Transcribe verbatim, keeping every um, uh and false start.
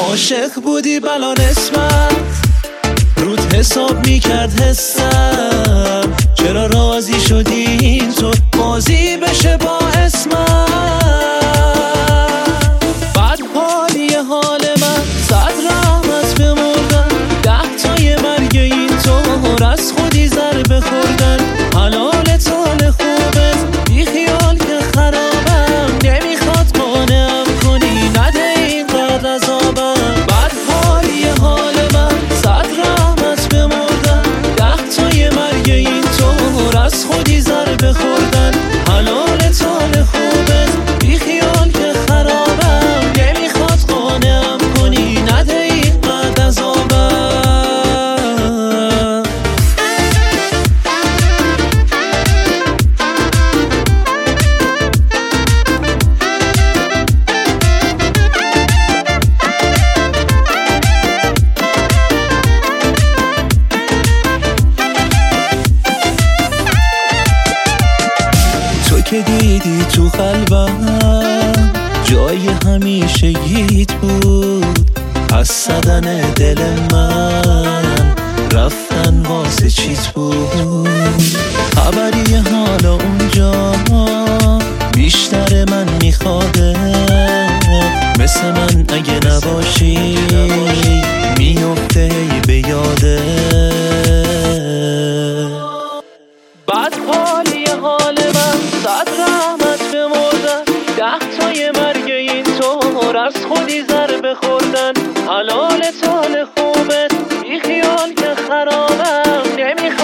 عاشق بودی بلا نسبت رود حساب میکرد حسم، چرا راضی شدی اینطور بازی بشه با اسمم؟ بعد حالی حال من صد رحمت بمردن، ده تای مرگ اینطور از خودی ضربه خوردن. حلال تال خوبت بی خیال که خرابم، نمیخواد قانعم کنی نده اینقدر عذابم. بعد حالی حال من صد رحمت بمردن، ده تای مرگ اینطور از خودی ضربه خوردن. حلال تال خوبت بی خیال که خرابم، نمیخواد قانعم کنی نده اینقدر عذابم. تو که دیدی تو قلبم جای همیشگیت بود، از زدن دل من رفتن واسه چیت بود. خبری حالا اونجا بیشتر من میخواده، مثل من اگه نباشی میفته به یاده. بعد حالی حال من صد رحمت بمردن، ده تای مرگ اینطور از خودی ضربه خوردن. حلال تال خوبت بی خیال که خرابم، نمیخواد